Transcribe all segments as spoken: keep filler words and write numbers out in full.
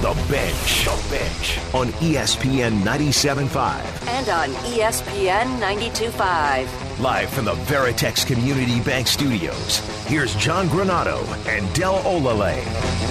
The Bench. The Bench on E S P N ninety-seven point five. And on E S P N ninety-two point five. Live from the Veritex Community Bank Studios, here's John Granato and Del Olale.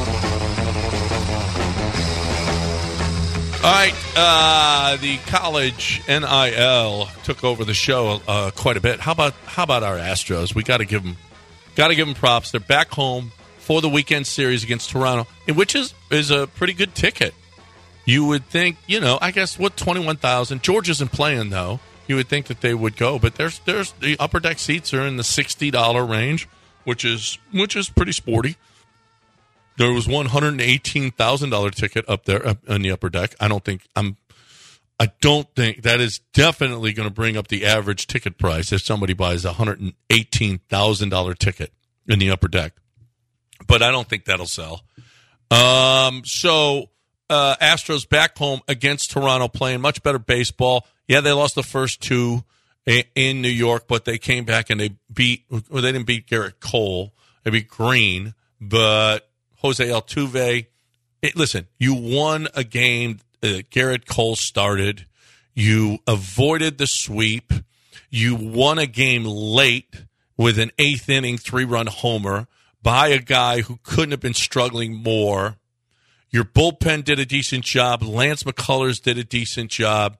All right, uh, the college N I L took over the show uh, quite a bit. How about how about our Astros? We got to give them, got to give them props. They're back home for the weekend series against Toronto, which is is a pretty good ticket. You would think, you know, I guess what twenty-one thousand. George isn't playing though. You would think that they would go, but there's there's the upper deck seats are in the sixty dollar range, which is which is pretty sporty. There was one hundred eighteen thousand dollars ticket up there up in the upper deck. I don't think I'm. I don't think that is definitely going to bring up the average ticket price if somebody buys a one hundred eighteen thousand dollars ticket in the upper deck. But I don't think that'll sell. Um, so uh, Astros back home against Toronto, playing much better baseball. Yeah, they lost the first two in New York, but they came back and they beat. Well, they didn't beat Garrett Cole. They beat Green, but Jose Altuve, it, listen, you won a game. Uh, Garrett Cole started. You avoided the sweep. You won a game late with an eighth inning three-run homer by a guy who couldn't have been struggling more. Your bullpen did a decent job. Lance McCullers did a decent job.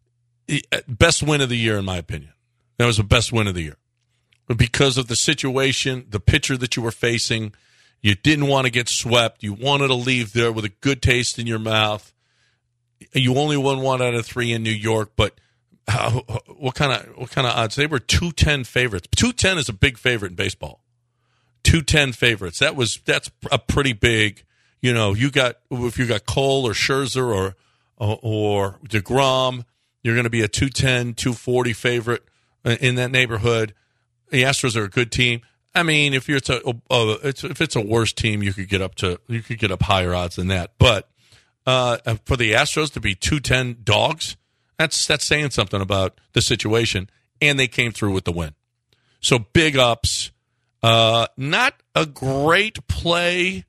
Best win of the year, in my opinion. That was the best win of the year. But because of the situation, the pitcher that you were facing, you didn't want to get swept. You wanted to leave there with a good taste in your mouth. You only won one out of three in New York, but how, what kind of what kind of odds? They were two ten favorites. two ten is a big favorite in baseball. two ten favorites. That was that's a pretty big. You know, you got if you got Cole or Scherzer or or, or DeGrom, you're going to be a two ten, two forty favorite in that neighborhood. The Astros are a good team. I mean, if you're it's a, uh, it's, if it's a worse team, you could get up to you could get up higher odds than that. But uh, for the Astros to be two ten dogs, that's that's saying something about the situation. And they came through with the win. So big ups. Uh, not a great play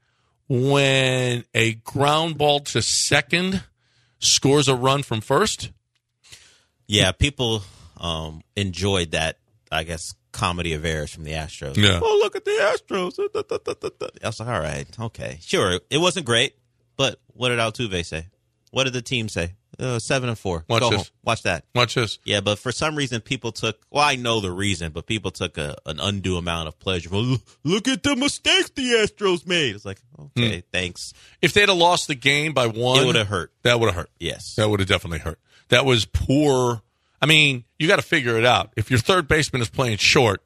when a ground ball to second scores a run from first. Yeah, people um, enjoyed that, I guess, comedy of errors from the Astros. Yeah. Oh, look at the Astros. I was like, all right, okay. Sure, it wasn't great, but what did Altuve say? What did the team say? Uh, seven and four. Watch Go this. home. Watch that. Watch this. Yeah, but for some reason, people took, well, I know the reason, but people took a, an undue amount of pleasure. Well, look at the mistakes the Astros made. It's like, okay, mm. thanks. If they'd have lost the game by one, it would have hurt. That would have hurt. Yes. That would have definitely hurt. That was poor. I mean, you got to figure it out. If your third baseman is playing short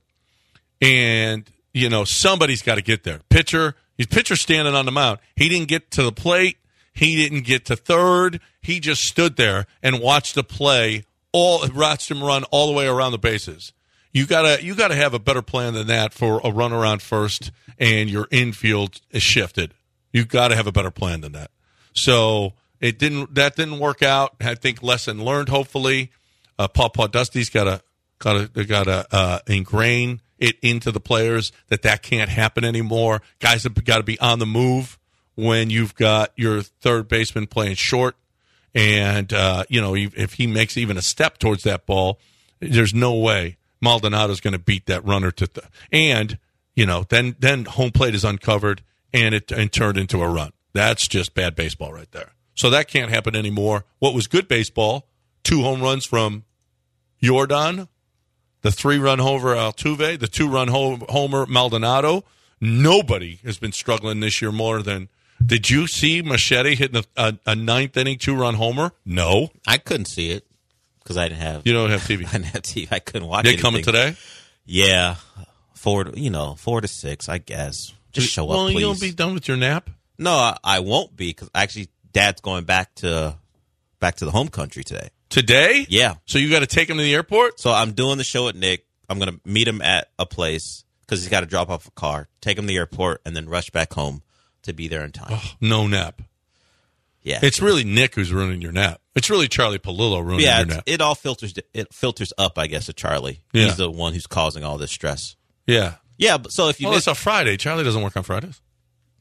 and, you know, somebody's got to get there. Pitcher, his pitcher standing on the mound. He didn't get to the plate. He didn't get to third. He just stood there and watched the play, all watched him run all the way around the bases. You gotta you gotta have a better plan than that for a run around first and your infield is shifted. You got to have a better plan than that. So it didn't that didn't work out. I think lesson learned. Hopefully, uh, Paul Podolsky's got to got to got to uh, ingrain it into the players that that can't happen anymore. Guys have got to be on the move when you've got your third baseman playing short. And, uh, you know, if he makes even a step towards that ball, there's no way Maldonado's going to beat that runner to th- and, you know, then then home plate is uncovered and it and turned into a run. That's just bad baseball right there. So that can't happen anymore. What was good baseball, two home runs from Jordan, the three-run homer Altuve, the two-run ho- homer Maldonado. Nobody has been struggling this year more than Did you see Machete hitting a, a, a ninth-inning two-run homer? No. I couldn't see it because I didn't have. You don't have T V. I didn't have T V. I couldn't watch it. They anything. coming today? Yeah, four. To, you know, four to six. I guess. Just show well, up, please. Well, you won't be done with your nap. No, I, I won't be because actually, Dad's going back to back to the home country today. Today? Yeah. So you got to take him to the airport? So I'm doing the show at Nick. I'm going to meet him at a place because he's got to drop off a car, take him to the airport, and then rush back home to be there in time. Oh, no nap. Yeah, it's really Nick who's ruining your nap. It's really Charlie Palillo ruining yeah, your nap. It all filters. It filters up, I guess, to Charlie. Yeah. He's the one who's causing all this stress. Yeah, yeah. But so if you well, miss, it's a Friday. Charlie doesn't work on Fridays.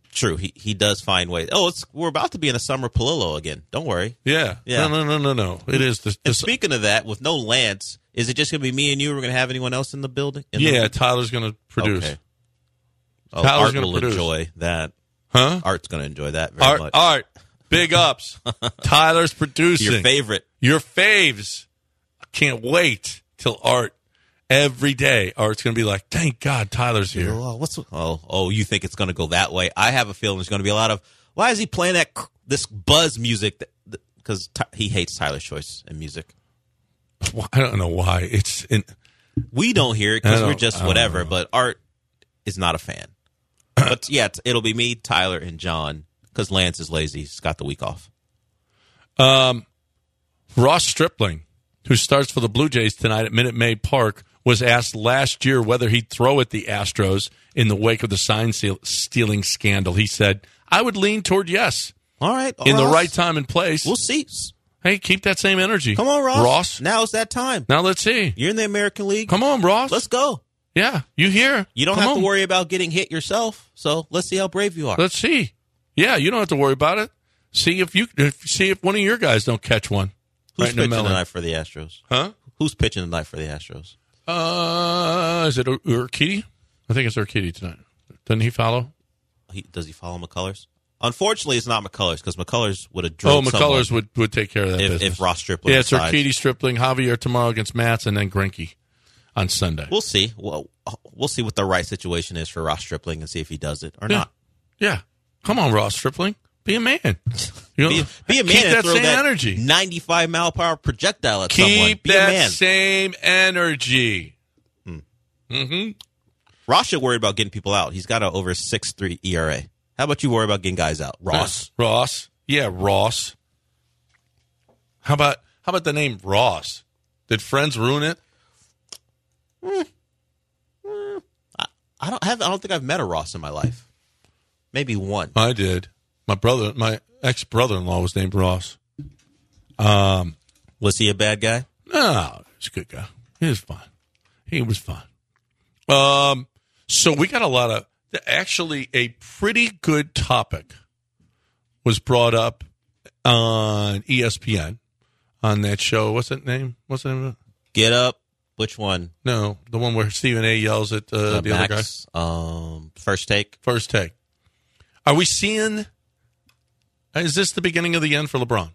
True, he he does find ways. Oh, it's we're about to be in a summer Palillo again. Don't worry. Yeah. Yeah. No, no, no, no, no. It is. The, And the, speaking of that, with no Lance, is it just going to be me and you? We're going to have anyone else in the building? In yeah, the... Tyler's going to produce. Okay. Oh, Tyler's Art gonna will produce. enjoy that. Huh? Art's going to enjoy that very Art, much. Art, big ups. Tyler's producing. Your favorite. Your faves. I can't wait till Art every day. Art's going to be like, thank God Tyler's here. Oh, what's oh oh? You think it's going to go that way? I have a feeling there's going to be a lot of. Why is he playing that cr- this buzz music? Because he hates Tyler's choice in music. I don't know why. It's in, We don't hear it because I we're don't- just I whatever. don't know. But Art is not a fan. But yeah, it's- it'll be me, Tyler, and John because Lance is lazy. He's got the week off. Um, Ross Stripling, who starts for the Blue Jays tonight at Minute Maid Park, was asked last year whether he'd throw at the Astros in the wake of the sign seal- stealing scandal. He said, I would lean toward yes. All right, In the Ross. right time and place. We'll see. Hey, keep that same energy. Come on, Ross. Ross. Now it's that time. Now let's see. You're in the American League. Come on, Ross. Let's go. Yeah, you here. You don't Come have on. to worry about getting hit yourself. So let's see how brave you are. Let's see. Yeah, you don't have to worry about it. See if you if, see if one of your guys don't catch one. Who's right in the pitching melon. tonight for the Astros? Huh? Who's pitching tonight for the Astros? Uh, is it Ur- Urquidy? I think it's Urquidy tonight. Doesn't he follow? He, does he follow McCullers? Unfortunately, it's not McCullers because McCullers would have Oh, drilled McCullers someone would, would take care of that if, business. if Ross Stripling Yeah, it's decides. Urquidy, Stripling, Javier tomorrow against Mats, and then Greinke on Sunday. We'll see. Well, we'll see what the right situation is for Ross Stripling and see if he does it or yeah. not. Yeah. Come on, Ross Stripling. Be a man. You know, Be, be a man keep and that throw same that energy. ninety-five mile per hour projectile at someone. Keep Be that a man. same energy. Ross should worry about getting people out. He's got a over six three E R A. How about you worry about getting guys out, Ross? Yeah. Ross. Yeah, Ross. How about how about the name Ross? Did Friends ruin it? I don't have. I don't think I've met a Ross in my life. Maybe one. I did. My brother, my ex brother in law was named Ross. Um, Was he a bad guy? no, he's a good guy. He was fine. He was fine. Um, so we got a lot of actually a pretty good topic was brought up on E S P N on that show. What's that name? What's the name of it? Get up. Which one? No, the one where Stephen A. yells at uh, Uh, the other guy. Max. Um, first take. First take. Are we seeing? Is this the beginning of the end for LeBron?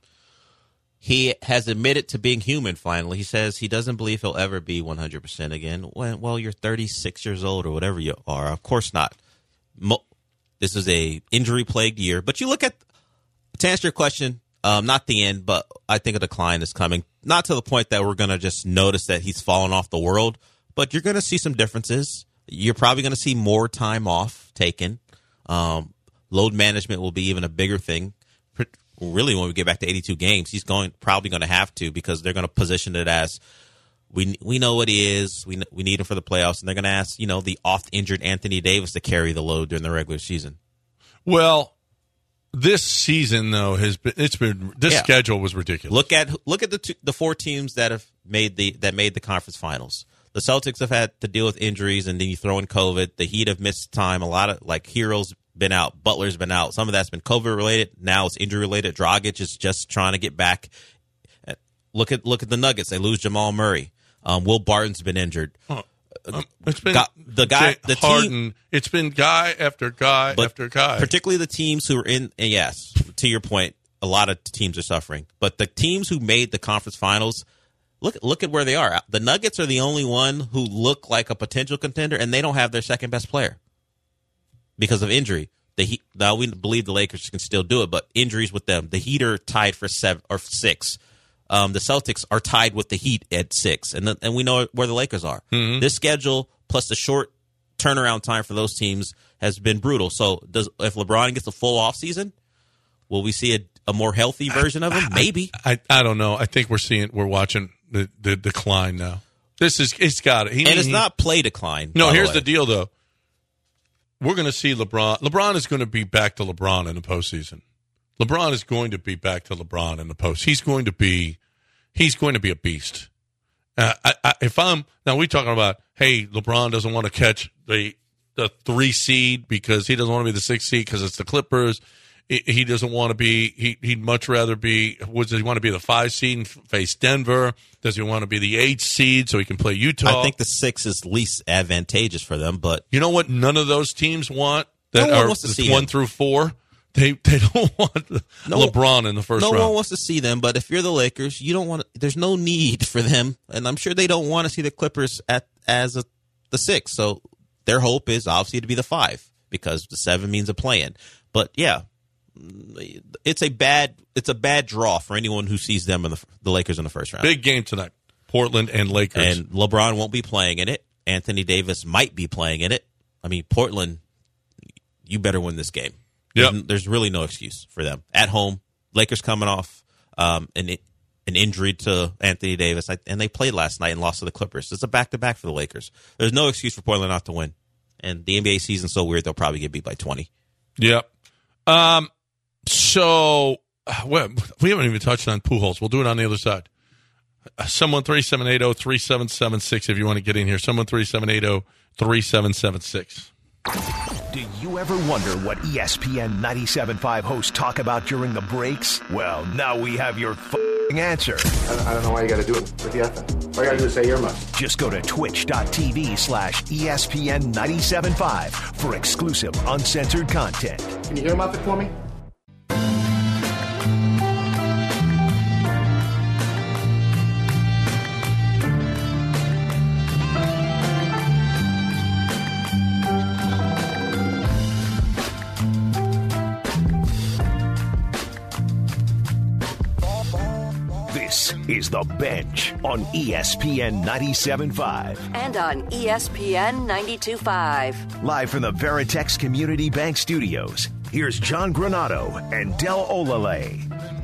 He has admitted to being human finally. He says he doesn't believe he'll ever be one hundred percent again. When, well, you're thirty-six years old or whatever you are. Of course not. Mo- this is a injury-plagued year. But you look at, to answer your question, um, not the end, but I think a decline is coming. Not to the point that we're going to just notice that he's fallen off the world, but you're going to see some differences. You're probably going to see more time off taken. Um, load management will be even a bigger thing. Really, when we get back to eighty-two games, he's going probably going to have to because they're going to position it as we we know what he is. We we need him for the playoffs, and they're going to ask you know the oft injured Anthony Davis to carry the load during the regular season. Well, this season though has been it's been this Yeah. schedule was ridiculous. Look at look at the two, the four teams that have made the that made the conference finals. The Celtics have had to deal with injuries, and then you throw in COVID. The Heat have missed time. A lot of like Hero's been out. Butler's been out. Some of that's been COVID related. Now it's injury related. Dragic is just trying to get back. Look at look at the Nuggets. They lose Jamal Murray. Um, Will Barton's been injured. Um, it's been Got- the guy- Jay the team- Harden. It's been guy after guy But after guy. particularly the teams who are in. And yes, to your point, a lot of teams are suffering. But the teams who made the conference finals, look look at where they are. The Nuggets are the only one who look like a potential contender, and they don't have their second best player because of injury. The Heat, now we believe the Lakers can still do it, but injuries with them. The Heat are tied for seven or six. Um, the Celtics are tied with the Heat at six, and the, and we know where the Lakers are. Mm-hmm. This schedule plus the short turnaround time for those teams has been brutal. So, does if LeBron gets a full offseason, will we see a, a more healthy version of him? Maybe. I, I don't know. I think we're seeing we're watching the, the decline now. This is it's got it. He, And it's he- not play decline. No, by here's the, the way. deal though. We're going to see LeBron. LeBron is going to be back to LeBron in the postseason. LeBron is going to be back to LeBron in the post. He's going to be, he's going to be a beast. Uh, I, I, if I'm now, we talking about hey, LeBron doesn't want to catch the the three seed because he doesn't want to be the six seed because it's the Clippers. He doesn't want to be. He, he'd much rather be. Does he want to be the five seed and face Denver? Does he want to be the eight seed so he can play Utah? I think the six is least advantageous for them. But you know what? None of those teams want that no one are wants to see one him. through four. They they don't want no, LeBron in the first no round. No one wants to see them. But if you're the Lakers, you don't want. There's no need for them, and I'm sure they don't want to see the Clippers at as a, the six. So their hope is obviously to be the five because the seven means a play-in. But yeah. It's a bad it's a bad draw for anyone who sees them in the the Lakers in the first round. Big game tonight, Portland and Lakers. And LeBron won't be playing in it. Anthony Davis might be playing in it. I mean, Portland, you better win this game. Yep. There's, there's really no excuse for them at home. Lakers coming off um, an an injury to Anthony Davis, and they played last night and lost to the Clippers. It's a back to back for the Lakers. There's no excuse for Portland not to win. And the N B A season's so weird they'll probably get beat by twenty. Yep. Um. So, well, we haven't even touched on Pujols. We'll do it on the other side. Someone three seven eight zero three seven seven six if you want to get in here. Someone three seven eight zero three seven seven six. Do you ever wonder what E S P N ninety-seven point five hosts talk about during the breaks? Well, now we have your f***ing answer. I don't, I don't know why you got to do it with the F M. All you got to do is say earmuffs. Just go to twitch.tv slash ESPN ninety-seven point five for exclusive uncensored content. Can you earmuff it for me? This is The Bench on E S P N ninety-seven point five. And on E S P N ninety-two point five. Live from the Veritex Community Bank Studios, here's John Granado and Del Olale.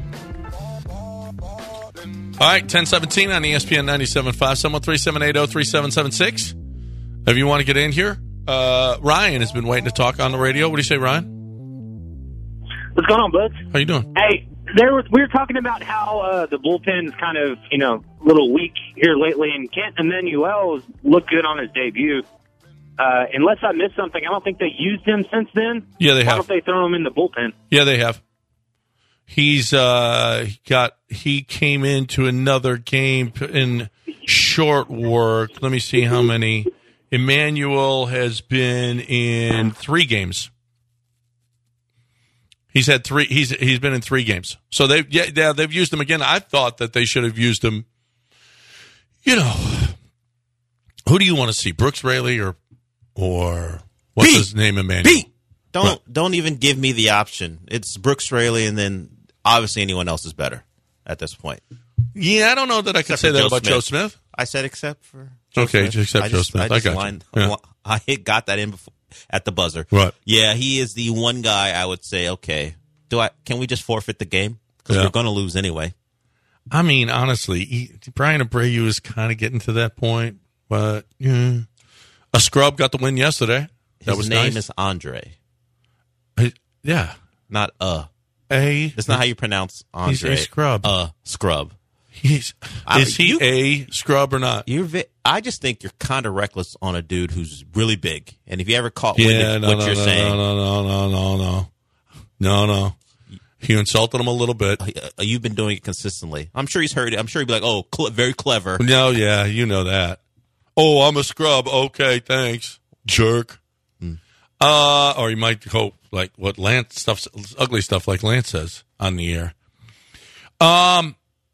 All right, ten seventeen on E S P N ninety-seven point five. Someone three seven eight zero three seven seven six. If you want to get in here, uh, Ryan has been waiting to talk on the radio. What do you say, Ryan? What's going on, Buds? How you doing? Hey, there was, we were talking about how uh, the bullpen's kind of, you know, a little weak here lately, and Kent Emmanuel looked good on his debut. Uh, unless I missed something, I don't think they used him since then. Yeah, they Why have. don't they throw him in the bullpen? Yeah, they have. He's uh, got. He came into another game in short work. Let me see how many. Emmanuel has been in three games. He's had three. He's he's been in three games. So they yeah, yeah they've used him again. I thought that they should have used him. You know, who do you want to see, Brooks Raley or or what's Pete. his name, Emmanuel? Pete. Don't What? don't even give me the option. It's Brooks Raley, and then obviously anyone else is better at this point. Yeah, I don't know that I can Except say for that Joe about Smith. Joe Smith. I said except for Joe Okay, Smith. except I Joe just, Smith. I, I just got you. lined- Yeah. I hit, got that in before, at the buzzer. Right. Yeah, he is the one guy I would say. Okay, do I? Can we just forfeit the game because Yeah. we're going to lose anyway? I mean, honestly, he, Brian Abreu is kind of getting to that point, but yeah. A scrub got the win yesterday. That His was name nice. is Andre, I- yeah, not uh. a. That's not how you pronounce Andre. He's a scrub. Uh, scrub. He's I- is he you- a scrub or not? You're. Vi- I just think you're kind of reckless on a dude who's really big. And if you ever caught Yeah, wind of no, what no, you're no, saying, no, no, no, no, no, no, no. You insulted him a little bit. uh, you've been doing it consistently. I'm sure he's heard it. I'm sure he'd be like, "Oh, cl- very clever." No, yeah, you know that. Oh, I'm a scrub. Okay, thanks, jerk. Hmm. Uh, or you might go like what Lance stuff, ugly stuff like Lance says on the air. Um,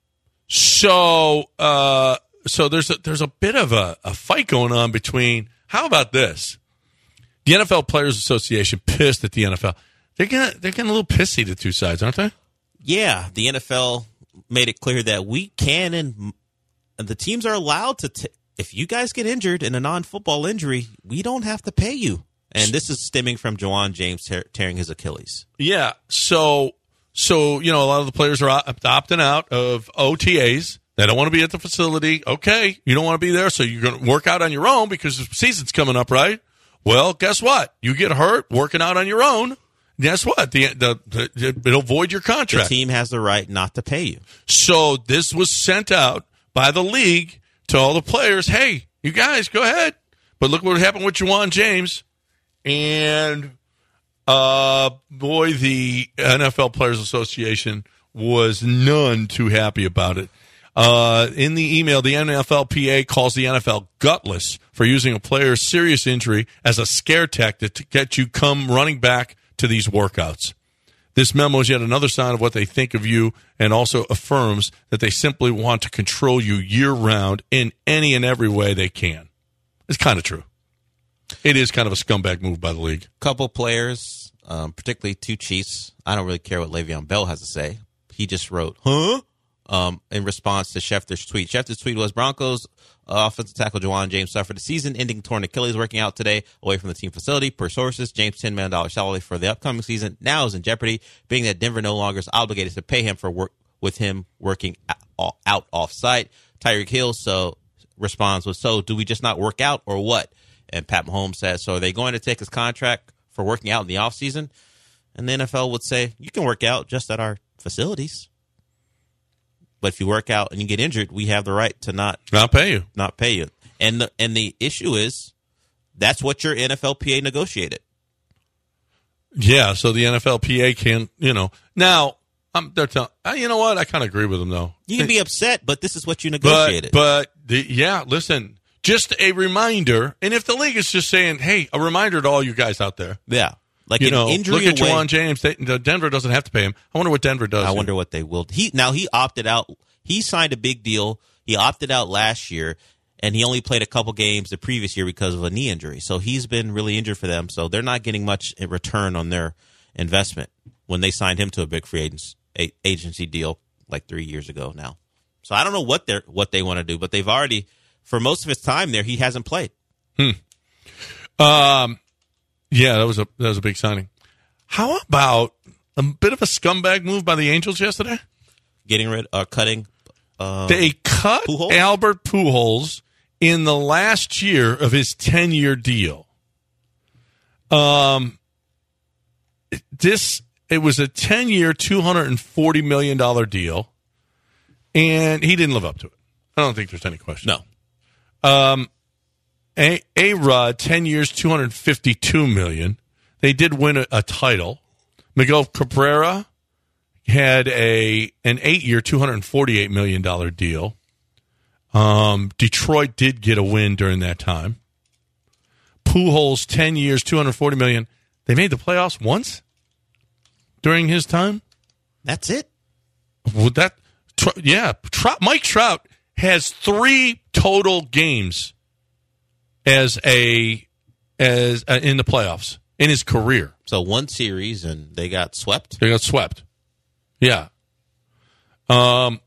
so uh, so there's a, there's a bit of a, a fight going on between. How about this? The N F L Players Association pissed at the N F L. They're getting they're getting a little pissy, the two sides, aren't they? Yeah, the N F L made it clear that we can and the teams are allowed to. T- if you guys get injured in a non-football injury, we don't have to pay you. And this is stemming from Juwan James tear- tearing his Achilles. Yeah. So, so you know, a lot of the players are op- opting out of O T As. They don't want to be at the facility. Okay, you don't want to be there, so you're going to work out on your own because the season's coming up, right? Well, guess what? You get hurt working out on your own. Guess what? The, the, the it'll void your The contract. team has the right not to pay you. So this was sent out by the league to all the players. Hey, you guys, go ahead. But look what happened with Juwan James. And, uh, boy, the N F L Players Association was none too happy about it. Uh, in the email, the N F L P A calls the N F L gutless for using a player's serious injury as a scare tactic to get you come running back to these workouts. This memo is yet another sign of what they think of you and also affirms that they simply want to control you year-round in any and every way they can. It's kind of true. It is kind of a scumbag move by the league. Couple players, um, particularly two Chiefs. I don't really care what Le'Veon Bell has to say. He just wrote, huh? Um, in response to Schefter's tweet. Schefter's tweet was, Broncos uh, offensive tackle Juwan James suffered a season-ending torn Achilles working out today away from the team facility. Per sources, James' ten million dollars salary for the upcoming season now is in jeopardy, being that Denver no longer is obligated to pay him for work with him working out off-site. Tyreek Hill so responds with, so do we just not work out or what? And Pat Mahomes says, so are they going to take his contract for working out in the offseason? And the N F L would say, you can work out just at our facilities. But if you work out and you get injured, we have the right to not not pay you. Not pay you. And the and the issue is that's what your N F L P A negotiated. Yeah, so the N F L P A can, you know. Now, um, they're telling, you know what? I kind of agree with them, though. You can be upset, but this is what you negotiated. But, but the, yeah, listen, just a reminder. And if the league is just saying, hey, a reminder to all you guys out there. Yeah. Like you an know, injury look at away. Juwan James. They, Denver doesn't have to pay him. I wonder what Denver does. I here. wonder what they will. He now he opted out. He signed a big deal. He opted out last year, and he only played a couple games the previous year because of a knee injury. So he's been really injured for them. So they're not getting much in return on their investment when they signed him to a big free agents, a, agency deal like three years ago now. So I don't know what they what they want to do, but they've already for most of his time there he hasn't played. Hmm. Um. Yeah, that was a that was a big signing. How about a bit of a scumbag move by the Angels yesterday? Getting rid, uh, cutting. Um, they cut Pujols? Albert Pujols in the last year of his ten-year deal. Um, this it was a ten-year, two hundred and forty million dollar deal, and he didn't live up to it. I don't think there's any question. No. Um, a A-Rod, ten years, two hundred fifty-two million dollars. They did win a, a title. Miguel Cabrera had a an eight-year, two hundred forty-eight million dollars deal. Um, Detroit did get a win during that time. Pujols, ten years, two hundred forty million dollars. They made the playoffs once during his time. That's it? Would that? Tr- yeah. Trout, Mike Trout has three total games as a as uh, in the playoffs in his career. So one series and they got swept? They got swept. Yeah. Um,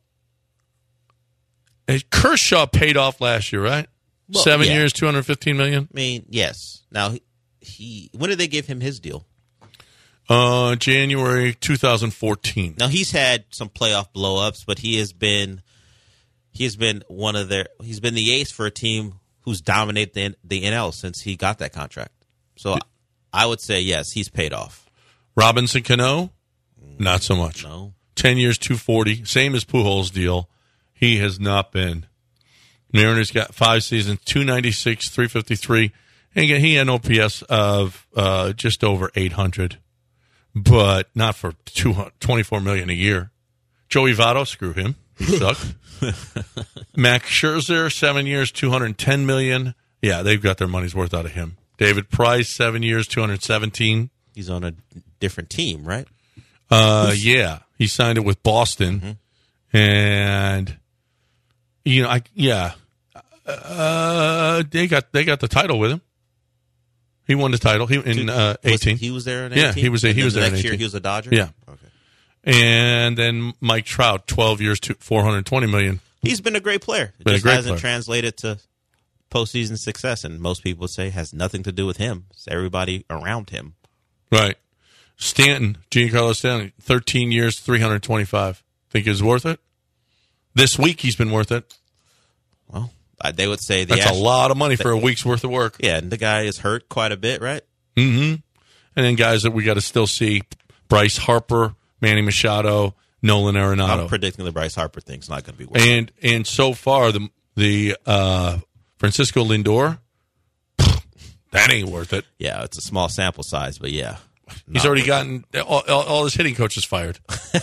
Kershaw paid off last year, right? Well, Seven yeah. years, two hundred fifteen million dollars. I mean, yes. Now, he, he when did they give him his deal? Uh, January two thousand fourteen. Now, he's had some playoff blow-ups, but he has been he has been one of their he's been the ace for a team who's dominated the, the N L since he got that contract. So I would say, yes, he's paid off. Robinson Cano? Not so much. No. ten years, two forty. Same as Pujols' deal. He has not been. Mariners got five seasons, two ninety-six, three fifty-three. And again, he had an O P S of uh, just over eight hundred, but not for twenty-four million dollars a year. Joey Votto, screw him. He sucked. Max Scherzer, seven years, two hundred ten million dollars. Yeah, they've got their money's worth out of him. David Price, seven years, two hundred seventeen. He's on a different team, right? Uh, yeah, he signed it with Boston, mm-hmm. and you know, I yeah, uh, they got they got the title with him. He won the title. He in uh, eighteen. Was, he was there in eighteen. Yeah, he was. A, he was the there next in eighteen. year. He was a Dodger. Yeah. Okay. And then Mike Trout, twelve years, to four hundred twenty million. He's been a great player. It been just a great hasn't player. translated to postseason success, and most people would say has nothing to do with him. It's everybody around him. Right. Stanton, Giancarlo Stanton, thirteen years, three hundred twenty-five. Think he's worth it? This week he's been worth it. Well, they would say the that's Ash- a lot of money for a week's worth of work. Yeah, and the guy is hurt quite a bit, right? Mm-hmm. And then guys that we got to still see: Bryce Harper, Manny Machado, Nolan Arenado. I'm predicting the Bryce Harper thing's not going to be worth and and so far the the uh, Francisco Lindor, That ain't worth it. Yeah, it's a small sample size, but yeah. He's already gotten all, all, all his hitting coaches fired.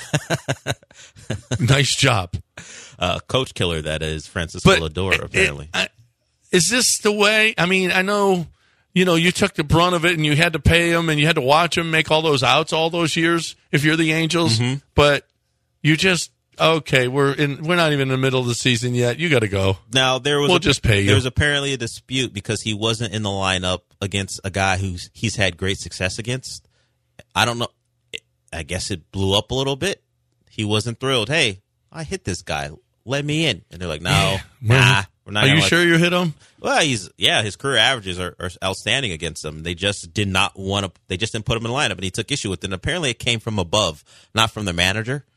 Nice job. Uh, coach killer, that is, Francisco But Lindor, it- apparently. it- I- is this the way? I mean, I know, you know, you took the brunt of it and you had to pay him and you had to watch him make all those outs all those years if you're the Angels. Mm-hmm. But you just, okay, we're in. We're not even in the middle of the season yet. You got to go. Now, there was We'll a, just pay you. There was apparently a dispute because he wasn't in the lineup against a guy who's he's had great success against. I don't know. I guess it blew up a little bit. He wasn't thrilled. Hey, I hit this guy. Let me in. And they're like, no, nah. We're not Are gonna you let- sure you hit him? Well, he's yeah. His career averages are, are outstanding against him. They just did not want to. They just didn't put him in the lineup, and he took issue with it. And apparently, it came from above, not from the manager.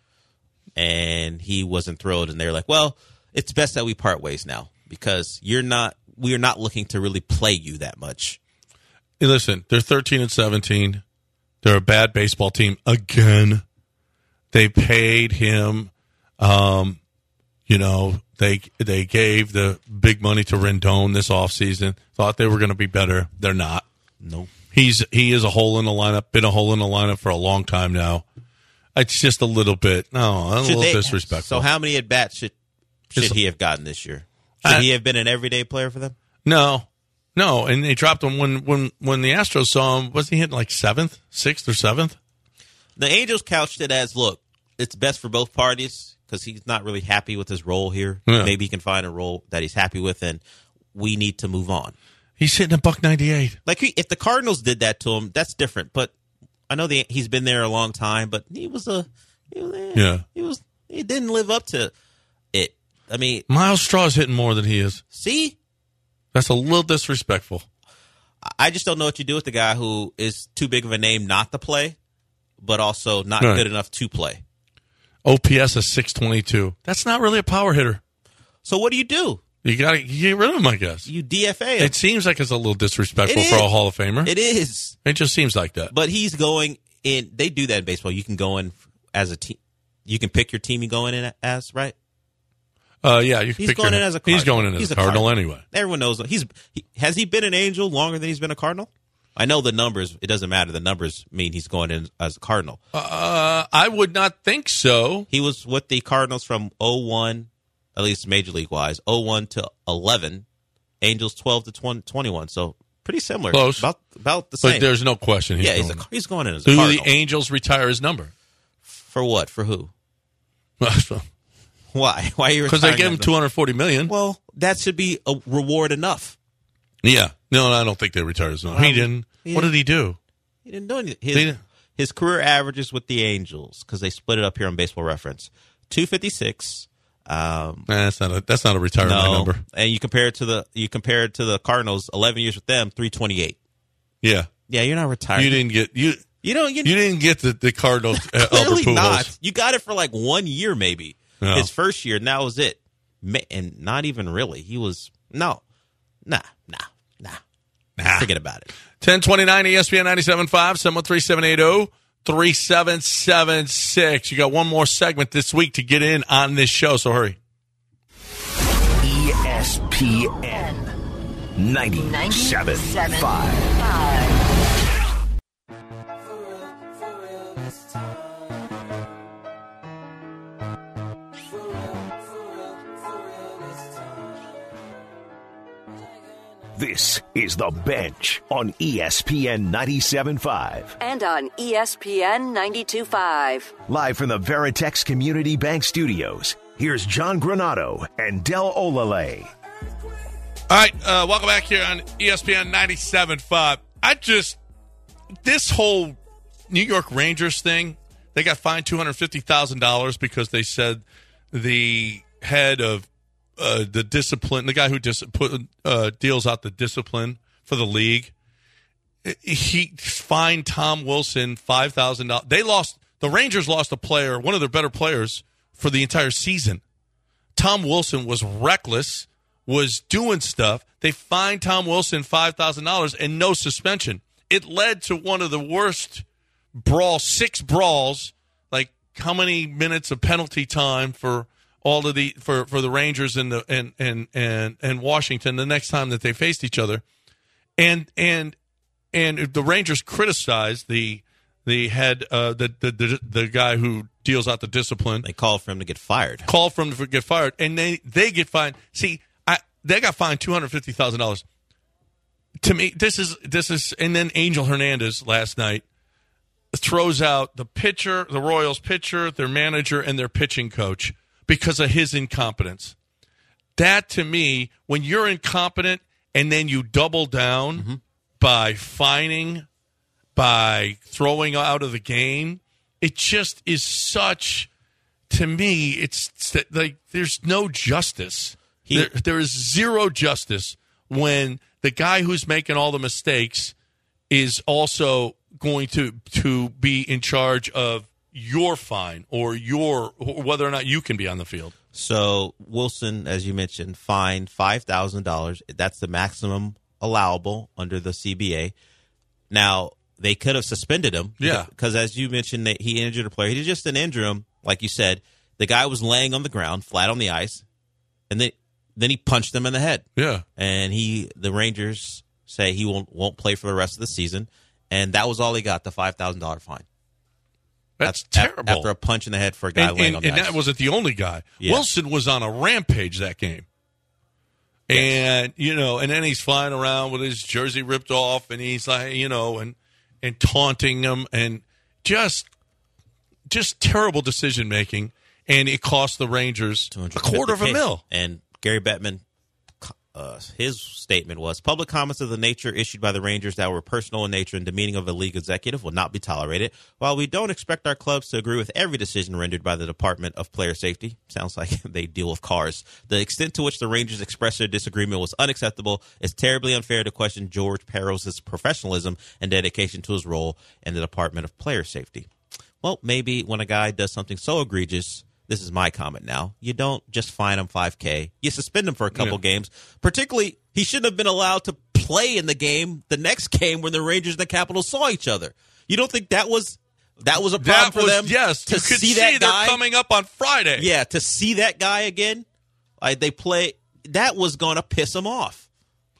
And he wasn't thrilled. And they're like, "Well, it's best that we part ways now because you're not. We are not looking to really play you that much." Hey, listen, they're thirteen and seventeen. They're a bad baseball team again. They paid him. Um, you know, they they gave the big money to Rendon this offseason. Thought they were going to be better. They're not. No. He's he is a hole in the lineup. Been a hole in the lineup for a long time now. It's just a little bit. No, a Should little they- disrespectful. So, how many at bats should should Just- he have gotten this year? Should I- he have been an everyday player for them? No, no, and they dropped him when when when the Astros saw him. Was he hitting like seventh, sixth, or seventh? The Angels couched it as, look, it's best for both parties because he's not really happy with his role here. Yeah. Maybe he can find a role that he's happy with, and we need to move on. He's hitting a buck ninety eight. Like, he, if the Cardinals did that to him, that's different. But I know the, he's been there a long time, but he was a, he was, eh, Yeah. he was, he didn't live up to it. I mean, Miles Straw's hitting more than he is. see, That's a little disrespectful. I just don't know what you do with the guy who is too big of a name not to play, but also not Right. good enough to play. O P S is six twenty-two. That's not really a power hitter. So what do you do? You got to get rid of him, I guess. You D F A him. It seems like it's a little disrespectful It for is. a Hall of Famer. It, It is. just seems like that. But he's going in. They do that in baseball. You can go in as a team. You can pick your team you go in as, right? Uh, yeah, you can He's pick going your- in as a He's Cardinal. going in as He's a a Cardinal, Cardinal. anyway. Everyone knows he's. He, has he been an Angel longer than he's been a Cardinal? I know the numbers. It doesn't matter. The numbers mean he's going in as a Cardinal. Uh, I would not think so. He was with the Cardinals from oh one, at least Major League wise, oh one to eleven. Angels twelve to twenty, twenty-one. So pretty similar. Close. About about the But same. there's no question he's yeah, he's, going. a, he's going in as a Do Cardinal. the Angels retire his number? For what? For who? Because Why? Why are you they retiring gave him him? two hundred forty million dollars. Well, that should be a reward enough. Yeah. No, I don't think they retired his number. He Um, didn't. he What didn't. did he do? He didn't do anything. They His, didn't- his career averages with the Angels, because they split it up here on Baseball Reference, two fifty-six. Um, Nah, that's not a that's not a retirement no, number. and you compare it to the you compare it to the Cardinals, eleven years with them, three twenty-eight. Yeah. Yeah, you're not retired. You didn't get you You don't. You, you didn't get the, the Cardinals uh, Albert clearly Pujols. not. You got it for like one year, maybe. No. His first year, and that was it. Ma- And not even really. He was no, nah, nah, nah. Nah. Forget about it. ten twenty-nine E S P N ninety-seven point five, seven one three, seven eight zero, three seven seven six. You got one more segment this week to get in on this show, so hurry. E S P N ninety-seven point five. This is The Bench on E S P N ninety-seven point five. And on E S P N ninety-two point five. Live from the Veritex Community Bank Studios, here's John Granado and Del Olale. All right, uh, welcome back here on E S P N ninety-seven point five. I just, this whole New York Rangers thing, they got fined two hundred fifty thousand dollars because they said the head of uh, the discipline, the guy who dis- put, uh, deals out the discipline for the league, he fined Tom Wilson five thousand dollars. They lost, the Rangers lost a player, one of their better players, for the entire season. Tom Wilson was reckless, was doing stuff. They fined Tom Wilson five thousand dollars and no suspension. It led to one of the worst brawls, six brawls, like how many minutes of penalty time for all of the for, for the Rangers and the and, and and and Washington the next time that they faced each other. And and and the Rangers criticized the the head, uh, the, the the the guy who deals out the discipline. They call for him to get fired. Call for him to get fired, and they, they get fined. See, I they got fined two hundred fifty thousand dollars. To me, this is this is, and then Angel Hernandez last night throws out the pitcher, the Royals pitcher, their manager, and their pitching coach because of his incompetence. That, to me, when you're incompetent and then you double down mm-hmm. by fining, by throwing out of the game, it just is such, to me, it's like there's no justice. He, there, there is zero justice when the guy who's making all the mistakes is also going to to be in charge of your fine or your or whether or not you can be on the field. So Wilson, as you mentioned, fined five thousand dollars. That's the maximum allowable under the C B A. Now, they could have suspended him. Yeah. Because as you mentioned, that he injured a player. He just didn't injure him. Like you said, the guy was laying on the ground, flat on the ice, and then then he punched him in the head. Yeah. And he, the Rangers say he won't won't play for the rest of the season. And that was all he got, the five thousand dollars fine. That's after, terrible. After a punch in the head for a guy and, laying and, on the and ice. that wasn't the only guy. Yeah. Wilson was on a rampage that game. Yes. And, you know, and then he's flying around with his jersey ripped off, and he's like, you know, and and taunting him, and just just terrible decision-making. And it cost the Rangers a quarter of a mil. And Gary Bettman, Uh, his statement was, public comments of the nature issued by the Rangers that were personal in nature and demeaning of a league executive will not be tolerated. While we don't expect our clubs to agree with every decision rendered by the Department of Player Safety, sounds like they deal with cars, the extent to which the Rangers expressed their disagreement was unacceptable. It's terribly unfair to question George Parros' professionalism and dedication to his role in the Department of Player Safety. Well, maybe when a guy does something so egregious, this is my comment now, you don't just fine him five K. You suspend him for a couple yeah. games. Particularly, he shouldn't have been allowed to play in the game, the next game when the Rangers and the Capitals saw each other. You don't think that was that was a problem that for was, them? Yes. To you could see, see that they're guy coming up on Friday. Yeah, to see that guy again, like they play, that was going to piss him off.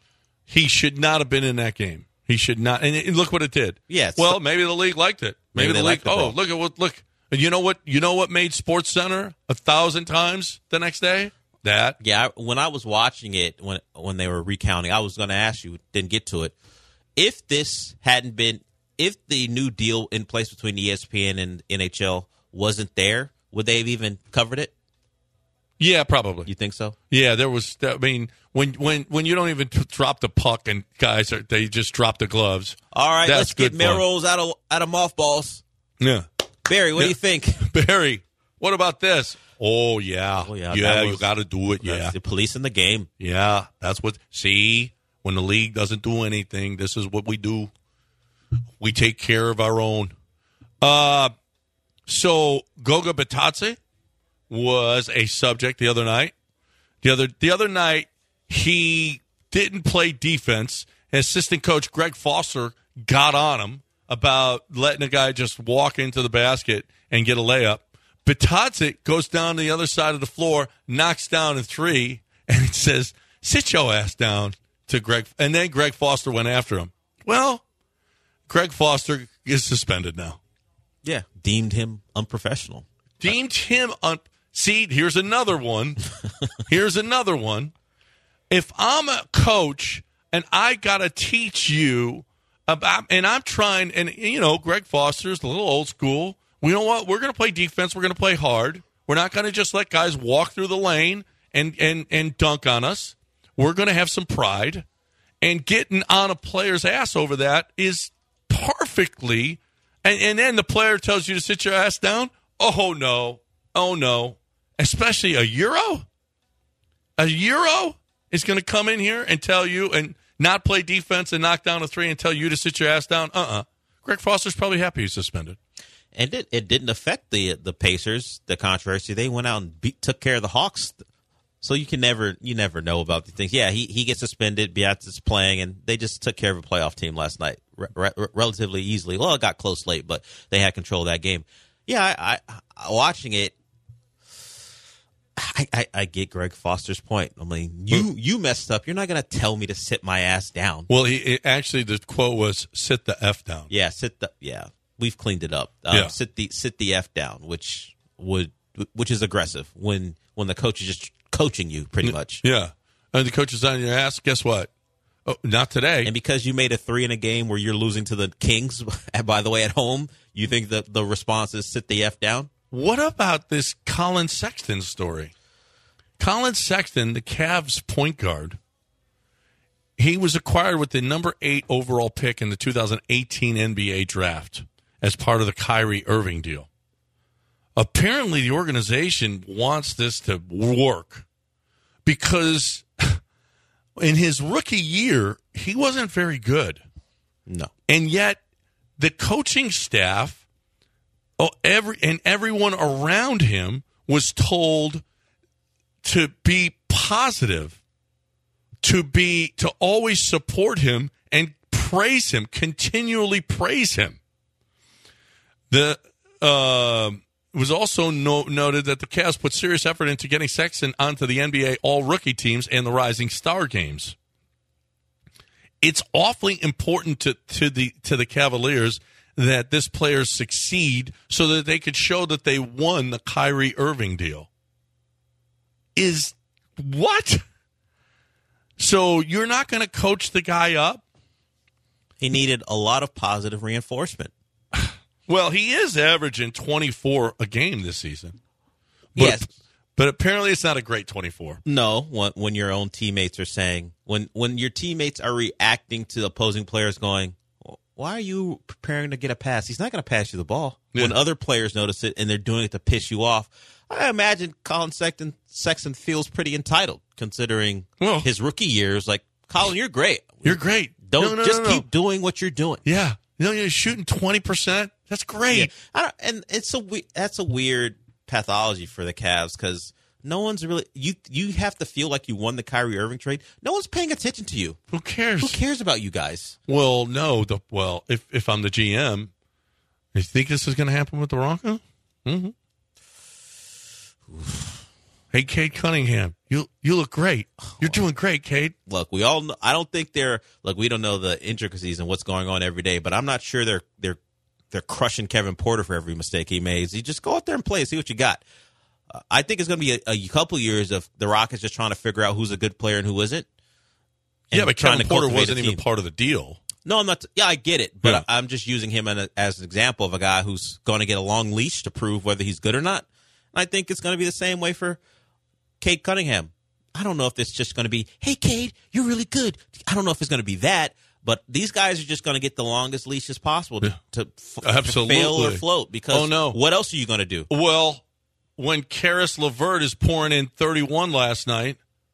He should not have been in that game. He should not. And, and look what it did. Yes. Well, maybe the league liked it. Maybe, maybe the league. Oh, look at what look. And you know what? You know what made Sports Center a thousand times the next day? That. Yeah. I, when I was watching it, when when they were recounting, I was going to ask you, didn't get to it. If this hadn't been, if the new deal in place between E S P N and N H L wasn't there, would they have even covered it? Yeah, probably. You think so? Yeah, there was. I mean, when when when you don't even t- drop the puck and guys are they just drop the gloves. All right, that's let's good get Melrose out of out of mothballs. Yeah. Barry, what yeah. do you think? Barry, what about this? Oh, yeah. Oh, yeah, yeah, was, you got to do it. Yeah. The police in the game. Yeah, that's what. See, when the league doesn't do anything, this is what we do. We take care of our own. Uh, so, Goga Bitadze was a subject the other night. The other, the other night, he didn't play defense. Assistant coach Greg Foster got on him about letting a guy just walk into the basket and get a layup. Bitadze goes down to the other side of the floor, knocks down a three, and it says, sit your ass down to Greg. And then Greg Foster went after him. Well, Greg Foster is suspended now. Yeah, deemed him unprofessional. Deemed him un. See, here's another one. Here's another one. If I'm a coach and I got to teach you about, and I'm trying, and you know, Greg Foster's a little old school. You know what? We're going to play defense. We're going to play hard. We're not going to just let guys walk through the lane and, and, and dunk on us. We're going to have some pride. And getting on a player's ass over that is perfectly, and, and then the player tells you to sit your ass down. Oh, no. Oh, no. Especially a Euro? A Euro is going to come in here and tell you and not play defense and knock down a three and tell you to sit your ass down? Uh-uh. Greg Foster's probably happy he's suspended. And it, it didn't affect the the Pacers, the controversy. They went out and beat, took care of the Hawks. So you can never you never know about these things. Yeah, he, he gets suspended. Biat's playing, and they just took care of a playoff team last night re- re- relatively easily. Well, it got close late, but they had control of that game. Yeah, I, I watching it, I, I, I get Greg Foster's point. I mean, you you messed up. You're not going to tell me to sit my ass down. Well, he it, actually the quote was "sit the f down." Yeah, sit the yeah. We've cleaned it up. Um, Yeah. Sit the sit the f down, which would which is aggressive when when the coach is just coaching you pretty much. Yeah, and the coach is on your ass. Guess what? Oh, not today. And because you made a three in a game where you're losing to the Kings, and by the way, at home, you think that the response is sit the f down? What about this Colin Sexton story? Colin Sexton, the Cavs point guard, he was acquired with the number eight overall pick in the two thousand eighteen N B A draft as part of the Kyrie Irving deal. Apparently, the organization wants this to work because in his rookie year, he wasn't very good. No. And yet, the coaching staff Oh, every and everyone around him was told to be positive, to be to always support him and praise him, continually praise him. The uh, it was also no, noted that the Cavs put serious effort into getting Sexton onto the N B A All-Rookie teams and the Rising Star games. It's awfully important to, to the to the Cavaliers that this player succeed so that they could show that they won the Kyrie Irving deal. Is what? So you're not going to coach the guy up? He needed a lot of positive reinforcement. Well, he is averaging twenty-four a game this season. But, Yes. But apparently it's not a great twenty-four. No, when, when your own teammates are saying, when, when your teammates are reacting to opposing players going, why are you preparing to get a pass? He's not going to pass you the ball. Yeah. When other players notice it and they're doing it to piss you off, I imagine Colin Sexton, Sexton feels pretty entitled considering Well- his rookie years. Like, Colin, you're great. You're great. Don't No, no, just no, no. keep doing what you're doing. Yeah. You know, you're shooting twenty percent. That's great. Yeah. I don't, and it's a we- that's a weird pathology for the Cavs because no one's really you. You have to feel like you won the Kyrie Irving trade. No one's paying attention to you. Who cares? Who cares about you guys? Well, no. The well, if if I'm the G M, you think this is going to happen with the Broncos? Mm-hmm. Hey, Cade Cunningham, you you look great. You're doing great, Cade. Look, we all. Know, I don't think they're. Look, we don't know the intricacies and what's going on every day, but I'm not sure they're they're they're crushing Kevin Porter for every mistake he made. You just go out there and play, see what you got. Uh, I think it's going to be a, a couple years of the Rockets just trying to figure out who's a good player and who isn't. And Yeah, but trying Kevin to Porter cultivate wasn't a even team. part of the deal. No, I'm not. Yeah, I get it, but Yeah. I'm just using him as, as an example of a guy who's going to get a long leash to prove whether he's good or not. And I think it's going to be the same way for Cade Cunningham. I don't know if it's just going to be, hey, Cade, you're really good. I don't know if it's going to be that, but these guys are just going to get the longest leash as possible to, Yeah. to, f- Absolutely. to fail or float. Because Oh, no. what else are you going to do? Well, when Karis LeVert is pouring in thirty-one last night,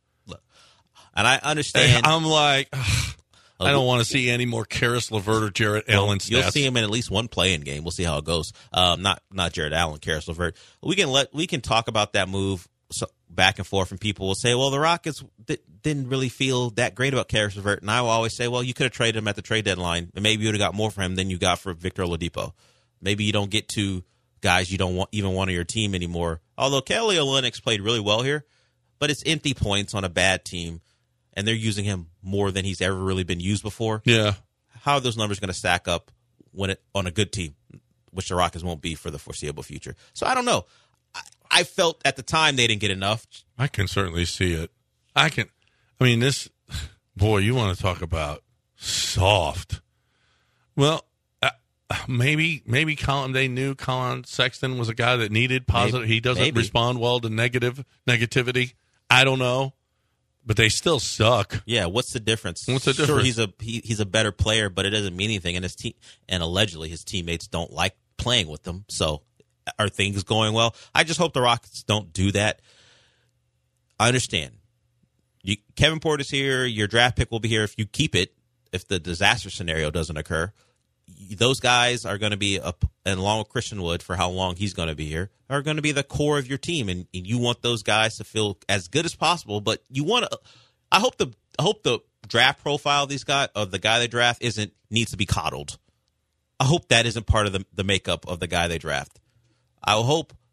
And I understand. I'm like, ugh, I don't want to see any more Karis LeVert or Jarrett Allen stats. You'll see him in at least one play-in game. We'll see how it goes. Um, not not Jared Allen, Karis LeVert. We can let we can talk about that move so, back and forth, and people will say, "Well, the Rockets th- didn't really feel that great about Karis LeVert," and I will always say, "Well, you could have traded him at the trade deadline, and maybe you would have got more for him than you got for Victor Oladipo. Maybe you don't get two guys you don't want even want on your team anymore. Although Kelly Olynyk played really well here, but it's empty points on a bad team." And they're using him more than he's ever really been used before. Yeah. How are those numbers going to stack up when it on a good team, which the Rockets won't be for the foreseeable future? So I don't know. I, I felt at the time they didn't get enough. I can certainly see it. I can. I mean, this, boy, you want to talk about soft. Well, uh, maybe maybe Colin, they knew Colin Sexton was a guy that needed positive. Maybe. He doesn't Maybe. respond well to negative negativity. I don't know. But they still suck. Yeah, what's the difference? What's the Sure, difference? he's a he, he's a better player, but it doesn't mean anything. And his team and allegedly his teammates don't like playing with them. So are things going well? I just hope the Rockets don't do that. I understand. You, Kevin Porter's here. Your draft pick will be here if you keep it. If the disaster scenario doesn't occur, those guys are going to be up, and along with Christian Wood for how long he's going to be here, are going to be the core of your team, and, and you want those guys to feel as good as possible. But you want to. I hope the I hope the draft profile of these guys of the guy they draft isn't needs to be coddled. I hope that isn't part of the the makeup of the guy they draft. I hope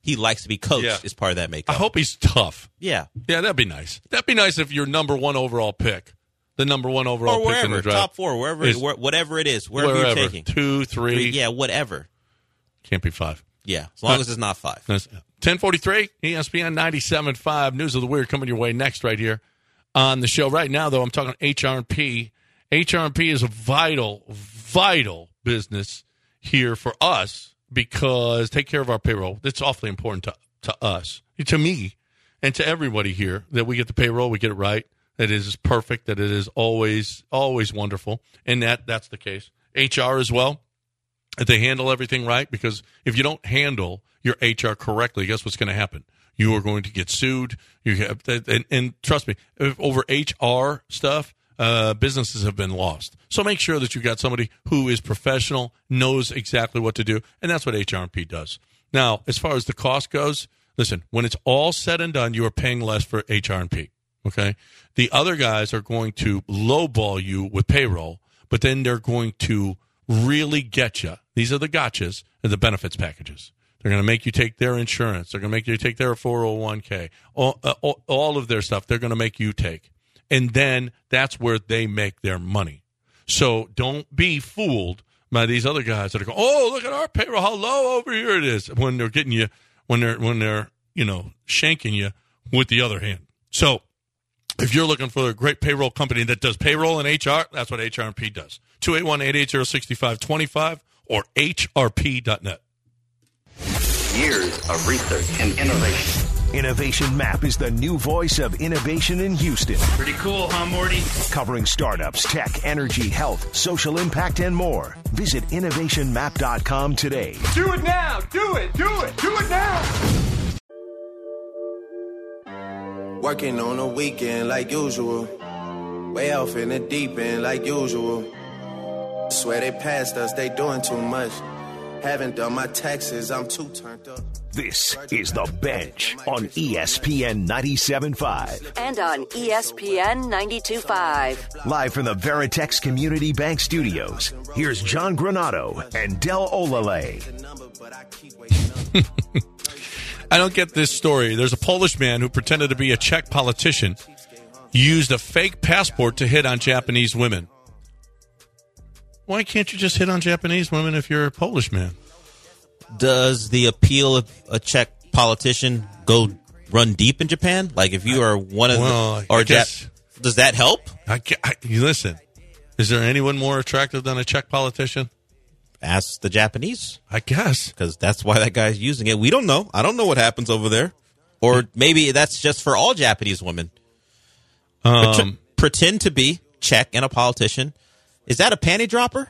he likes to be coached Yeah. is part of that makeup. I hope he's tough. Yeah. Yeah, that'd be nice. That'd be nice if your number one overall pick, the number one overall Or pick in wherever, the draft, top four, wherever, is where, whatever it is, wherever wherever, you're taking. two, three, Yeah, whatever. can't be five. Yeah, as long Uh, as it's not five. ten forty-three, E S P N ninety-seven point five, News of the Weird coming your way next right here on the show. Right now, though, I'm talking H R and P. H R and P is a vital, vital business here for us because take care of our payroll. It's awfully important to, to us, to me, and to everybody here that we get the payroll, we get it right, that it is perfect, that it is always, always wonderful, and that that's the case. H R as well. If they handle everything right, because if you don't handle your H R correctly, guess what's going to happen? You are going to get sued. You have, and, and trust me, if over H R stuff, uh, businesses have been lost. So make sure that you've got somebody who is professional, knows exactly what to do, and that's what H R and P does. Now, as far as the cost goes, listen, when it's all said and done, you are paying less for H R and P, okay? The other guys are going to lowball you with payroll, but then they're going to really get you. These are the gotchas and the benefits packages. They're going to make you take their insurance. They're going to make you take their four oh one k. All, uh, all, all of their stuff they're going to make you take. And then that's where they make their money. So don't be fooled by these other guys that are going, oh, look at our payroll, how low over here it is, when they're getting you, when they're, when they're, you know, shanking you with the other hand. So if you're looking for a great payroll company that does payroll and H R, that's what H R and P does. two eight one, eight eight zero, six five two five or H R P dot net. Years of research and innovation. Innovation Map is the new voice of innovation in Houston. Pretty cool, huh, Morty? Covering startups, tech, energy, health, social impact, and more. Visit innovation map dot com today. Do it now! Do it! Do it! Do it now! Working on a weekend like usual. Way off in the deep end like usual. Swear they passed us, they doing too much. Haven't done my taxes, I'm too turned up. This is The Bench on E S P N ninety-seven point five. And on E S P N ninety-two point five. Live from the Veritex Community Bank Studios, here's John Granato and Del Olale. I don't get this story. There's a Polish man who pretended to be a Czech politician, used a fake passport to hit on Japanese women. Why can't you just hit on Japanese women if you're a Polish man? Does the appeal of a Czech politician go run deep in Japan? Like if you are one of well, the, or I guess, Jap- does that help? I, I, you listen, is there anyone more attractive than a Czech politician? Ask the Japanese. I guess. Because that's why that guy's using it. We don't know. I don't know what happens over there. Or maybe that's just for all Japanese women. Um, Pret- pretend to be Czech and a politician. Is that a panty dropper?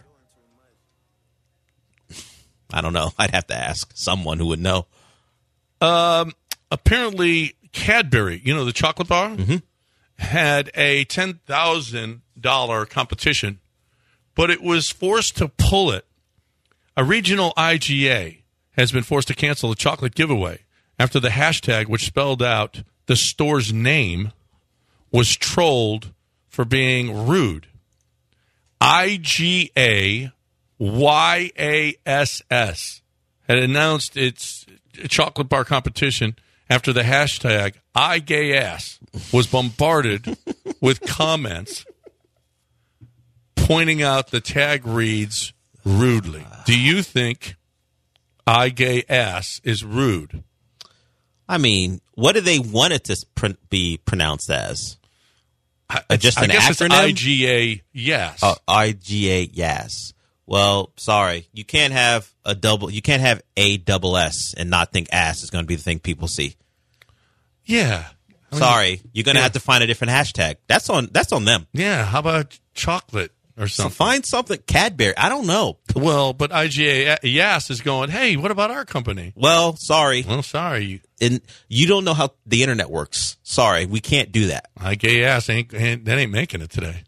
I don't know. I'd have to ask someone who would know. Um, apparently, Cadbury, you know, the chocolate bar, mm-hmm. had a ten thousand dollars competition, but it was forced to pull it. A regional I G A has been forced to cancel the chocolate giveaway after the hashtag, which spelled out the store's name, was trolled for being rude. I G A Y A S S had announced its chocolate bar competition after the hashtag I Gay Ass was bombarded with comments pointing out the tag reads rudely. Do you think I Gay Ass is rude? I mean, what do they want it to pr- be pronounced as? I, just I an guess acronym? It's I G A yes. Uh, I G A yes. Well, sorry, you can't have a double. You can't have a double S and not think ass is going to be the thing people see. Yeah. I mean, sorry, you're going to yeah. have to find a different hashtag. That's on. That's on them. Yeah. How about chocolate or something? So find something. Cadbury. I don't know. Well, but I G A yes is going, hey, what about our company? Well, sorry. Well, sorry. And you don't know how the internet works. Sorry, we can't do that. I Gay Ass ain't, ain't that ain't making it today.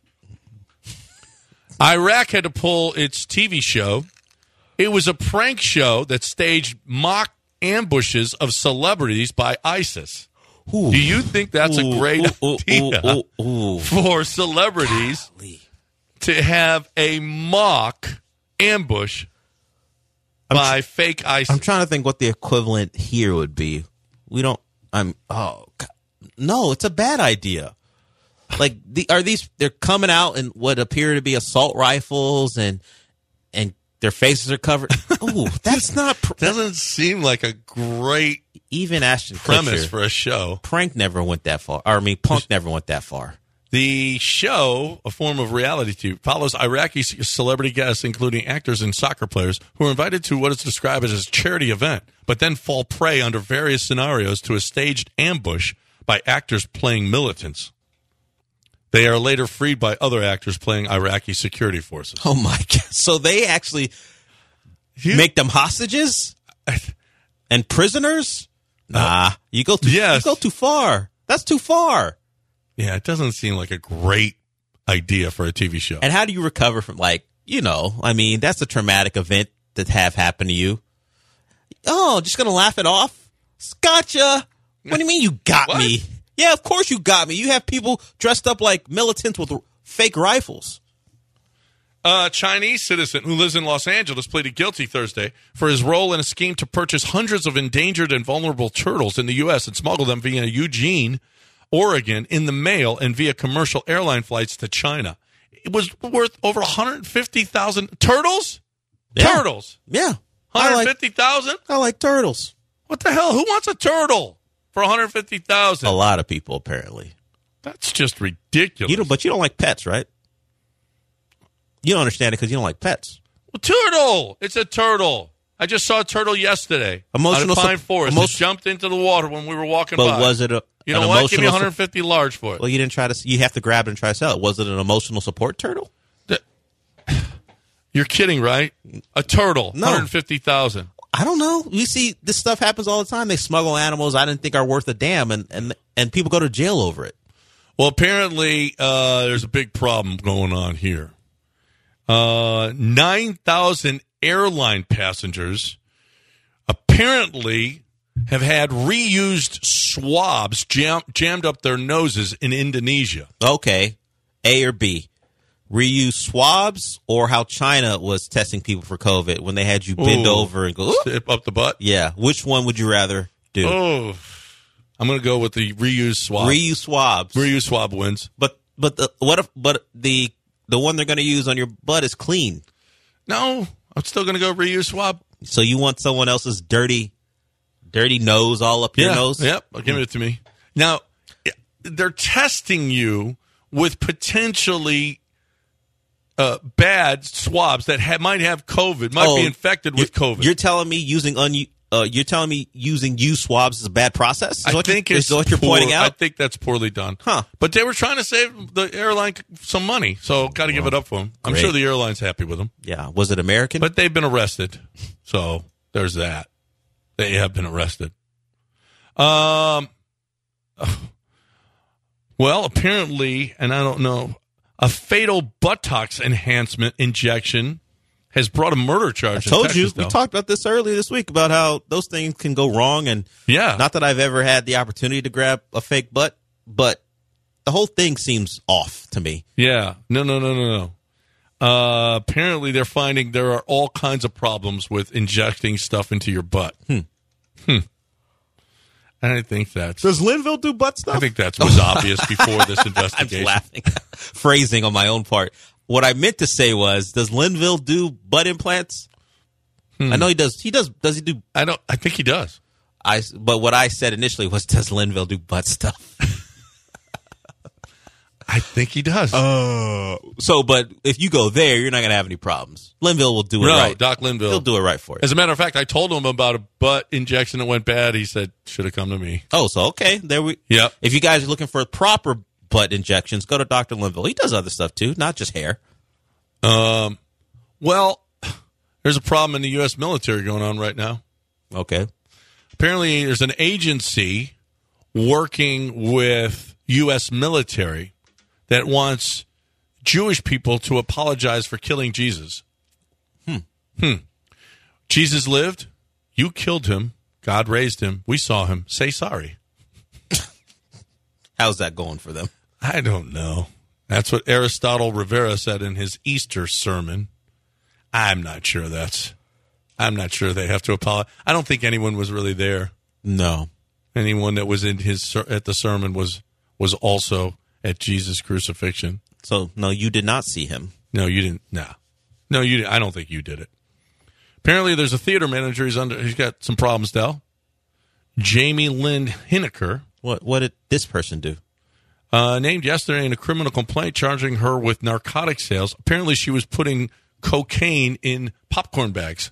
Iraq had to pull its T V show. It was a prank show that staged mock ambushes of celebrities by ISIS. Ooh. Do you think that's ooh, a great ooh, idea ooh, ooh, ooh. for celebrities Golly. to have a mock ambush by tr- fake ISIS. I'm trying to think what the equivalent here would be. We don't. I'm. Oh God. No, it's a bad idea. Like, the, are these? They're coming out in what appear to be assault rifles, and and their faces are covered. Oh, that's not. Pr- Doesn't seem like a great even Ashton premise Kutcher, for a show. Prank never went that far. Or, I mean, Punk never went that far. The show, a form of reality T V, follows Iraqi celebrity guests, including actors and soccer players, who are invited to what is described as a charity event, but then fall prey under various scenarios to a staged ambush by actors playing militants. They are later freed by other actors playing Iraqi security forces. Oh, my God. So they actually you, make them hostages and prisoners? Nah, uh, you go too, yes. you go too far. That's too far. Yeah, it doesn't seem like a great idea for a T V show. And how do you recover from, like, you know, I mean, that's a traumatic event to have happen to you. Oh, just going to laugh it off? Gotcha. What do you mean you got what? me? Yeah, of course you got me. You have people dressed up like militants with fake rifles. A Chinese citizen who lives in Los Angeles pleaded guilty Thursday for his role in a scheme to purchase hundreds of endangered and vulnerable turtles in the U S and smuggle them via Eugene, Oregon, in the mail and via commercial airline flights to China. It was worth over one hundred fifty thousand turtles? Yeah. Turtles. Yeah. one hundred fifty thousand? I, like, I like turtles. What the hell? Who wants a turtle for one hundred fifty thousand? A lot of people, apparently. That's just ridiculous. You don't, but you don't like pets, right? You don't understand it because you don't like pets. Well, turtle. It's a turtle. I just saw a turtle yesterday. Emotional out of Pine su- Forest. emo- It jumped into the water when we were walking but by. But was it a You know what? Give me one hundred fifty su- large for it. Well, you didn't try to. You have to grab it and try to sell it. Was it an emotional support turtle? The, you're kidding, right? A turtle. No. one hundred fifty thousand. I don't know. We see this stuff happens all the time. They smuggle animals I didn't think are worth a damn, and and, and people go to jail over it. Well, apparently uh, there's a big problem going on here. Uh, nine thousand airline passengers apparently have had reused swabs jam- jammed up their noses in Indonesia. Okay. A or B? Reuse swabs, or how China was testing people for COVID when they had you bend Ooh. over and go Step up the butt? Yeah. Which one would you rather do? Oh, I'm going to go with the reuse swab. Reuse swabs. Reuse swab wins. But but the, what if but the the one they're going to use on your butt is clean? No, I'm still going to go reuse swab. So you want someone else's dirty, dirty nose all up your yeah, nose? Yep, give it to me. Now, they're testing you with potentially uh, bad swabs that ha- might have COVID, might oh, be infected with COVID. You're telling me using un- uh, you're telling me using used swabs is a bad process? Is I what think you, it's is what you're poor, pointing out. I think that's poorly done. Huh? But they were trying to save the airline some money, so got to well, give it up for them. I'm great. sure the airline's happy with them. Yeah. Was it American? But they've been arrested, so there's that. They have been arrested. Um. Well, apparently, and I don't know, a fatal buttocks enhancement injection has brought a murder charge. I told in Texas, you. though. We talked about this earlier this week about how those things can go wrong. And yeah, not that I've ever had the opportunity to grab a fake butt, but the whole thing seems off to me. Yeah. No, no, no, no, no. Uh, apparently, they're finding there are all kinds of problems with injecting stuff into your butt. Hmm. Hmm. I think that's... Does Linville do butt stuff? I think that was obvious before this investigation. I'm laughing. Phrasing on my own part. What I meant to say was, does Linville do butt implants? Hmm. I know he does. He does. Does he do? I don't. I think he does. I. But what I said initially was, does Linville do butt stuff? I think he does. Uh, so, but if you go there, you're not going to have any problems. Linville will do it no, right. Doc Linville. He'll do it right for you. As a matter of fact, I told him about a butt injection that went bad. He said, should have come to me. Oh, so okay. There we. Yep. If you guys are looking for proper butt injections, go to Doctor Linville. He does other stuff too, not just hair. Um, well, there's a problem in the U S military going on right now. Okay. Apparently, there's an agency working with U S military that wants Jewish people to apologize for killing Jesus. Hmm. Hmm. Jesus lived. You killed him. God raised him. We saw him. Say sorry. How's that going for them? I don't know. That's what Aristotle Rivera said in his Easter sermon. I'm not sure that's... I'm not sure they have to apologize. I don't think anyone was really there. No. Anyone that was in his ser- at the sermon was was also at Jesus' crucifixion. So, no, you did not see him. No, you didn't. No. No, you didn't. I don't think you did it. Apparently, there's a theater manager. He's under. He's got some problems, Del. Jamie Lynn Hineker. What What did this person do? Uh, named yesterday in a criminal complaint charging her with narcotic sales. Apparently, she was putting cocaine in popcorn bags.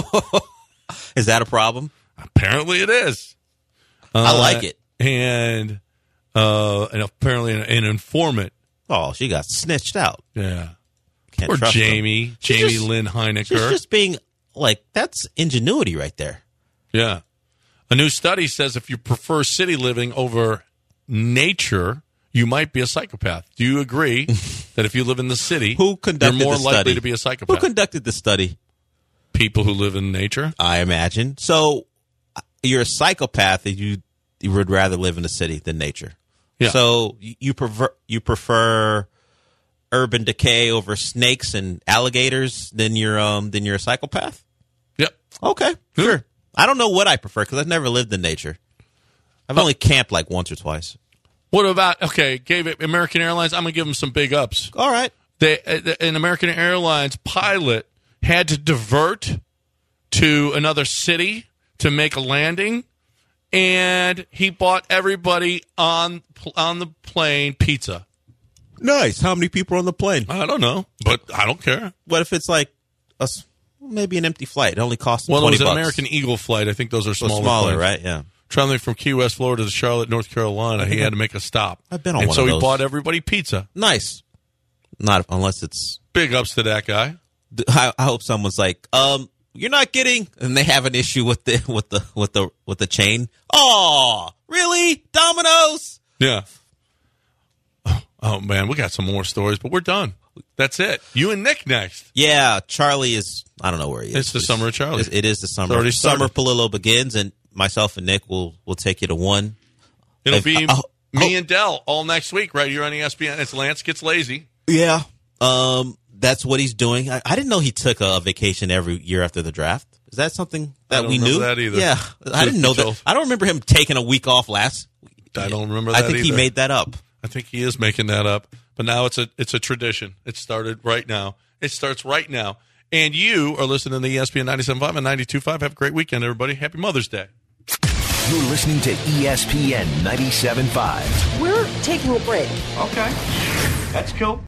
Is that a problem? Apparently, it is. Uh, I like it. And, uh, and apparently, an, an informant. Oh, she got snitched out. Yeah. Can't Or trust Jamie. them. She's Jamie just- Lynn Hineker. She's just being, like, that's ingenuity right there. Yeah. A new study says if you prefer city living over nature, you might be a psychopath. Do you agree that if you live in the city, Who conducted you're more the likely study? to be a psychopath? Who conducted the study? People who live in nature? I imagine. So uh, you're a psychopath and you, you would rather live in the city than nature. Yeah. So you, you prefer you prefer urban decay over snakes and alligators than you're um than you're a psychopath? Yep. Okay, sure. I don't know what I prefer because I've never lived in nature. I've only camped like once or twice. What about, okay, gave it American Airlines, I'm going to give them some big ups. All right. They, uh, an American Airlines pilot had to divert to another city to make a landing, and he bought everybody on on the plane pizza. Nice. How many people are on the plane? I don't know, but I don't care. What if it's like a, s- maybe an empty flight? It only costs Well, it twenty was an bucks. American Eagle flight. I think those are So smaller, smaller, planes. right? Yeah. Traveling from Key West, Florida to Charlotte, North Carolina, he had to make a stop. I've been on and one so of he those. bought everybody pizza. Nice. Not unless it's. Big ups to that guy. I, I hope someone's like, um, you're not getting, and they have an issue with the with the with the with the chain. Oh, really? Domino's? Yeah. Oh man, we got some more stories, but we're done. That's it. You and Nick next. Yeah, Charlie is. I don't know where he is. It's the summer of Charlie. It is the It's summer. already Summer started. Palillo begins, and myself and Nick will will take you to one. It'll If- be I- I- me and Dell all next week, right here on E S P N. It's Lance Gets Lazy. Yeah. Um, that's what he's doing. I, I didn't know he took a vacation every year after the draft. Is that something I that don't we remember knew? that either. Yeah, I didn't know that. Truth be I don't remember him taking a week off last. I don't remember I that think he either. made that up. I think he is making that up. But now it's a it's a tradition. It started right now. It starts right now. And you are listening to E S P N ninety-seven point five and ninety-two point five. Have a great weekend, everybody. Happy Mother's Day. You're listening to E S P N ninety-seven point five. We're taking a break. Okay. That's cool.